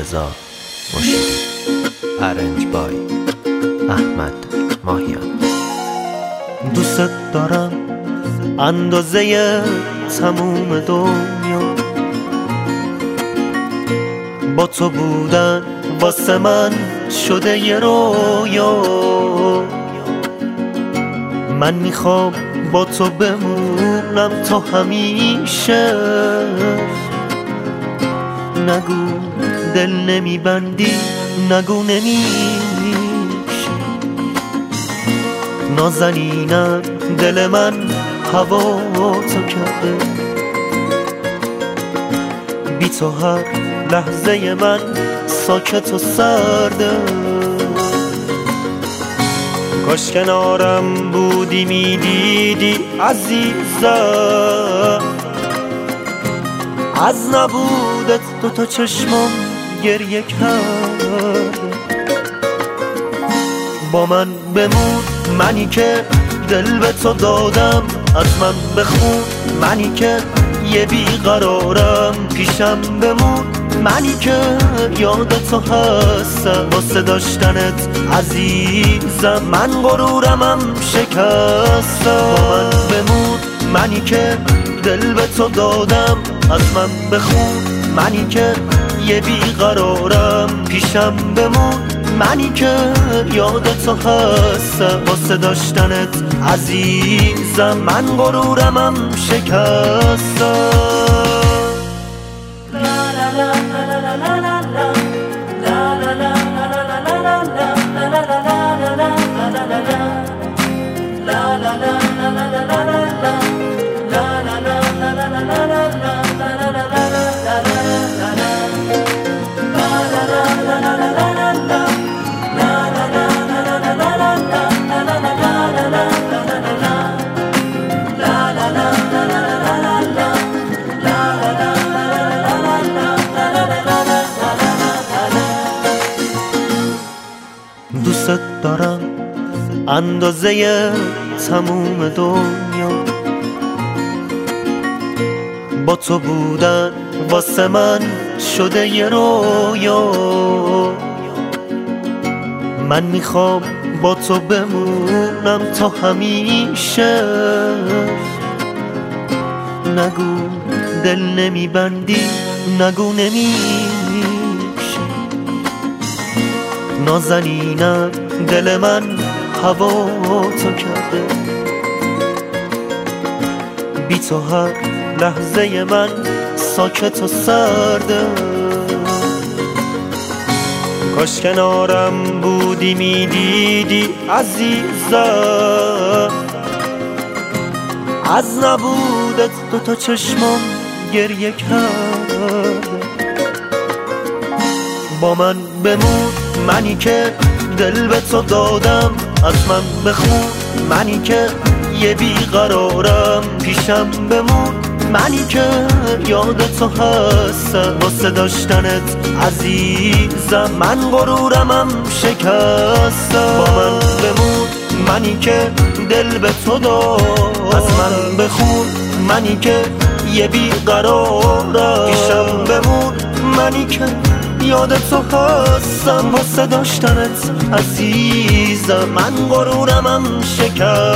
رضا مشیری. ارنج بای احمد ماهیان. دوست دارم اندازه تموم دنیا، با تو بودن واسه من شده یه رویا. من میخوام با تو بمونم تا همیشه. نگو دل نمیبندی، نگو نمیشه. نازنینم دل من هوا تو کرده، بی تو هر لحظه من ساکت و سرده. کاش کنارم بودی میدیدی عزیزم، از نبودت دوتا چشمم گریه کرد. با من بمون منی که دل به تو دادم، از من بخون منی که یه بیقرارم. پیشم بمون منی که یاد تو هستم، واسه داشتنت عزیزم من غرورمم شکستم. با من بمون منی که دل به تو دادم، از من بخون منی که یه بیقرارم. پیشم بمون منی که یاد تو هستم، واسه داشتنت عزیزم من غرورمم شکستم. دوست دارم اندازه تموم دنیا، با تو بودن واسه من شده یه رویا. من میخوام با تو بمونم تا همیشه. نگو دل نمیبندی، نگو نمیشه. نازنینم دل من هوا تو کرده، بی تو هر لحظه من ساکت و سرده. کاش کنارم بودی میدیدی عزیزم، از نبودت دوتا چشمم گریه کرد. با من بمون منی که دل به تو دادم، از من بخون منی که یه بیقرارم. پیشم بمون منی که یاد تو هستم، واسه داشتنت عزیزم من غرورمم شکستم. با من بمون منی که دل به تو داد، از من بخون منی که یه بیقرارم. پیشم بمون منی که یاد تو هستم، واسه داشتنت عزیزم من غرورمم شکست.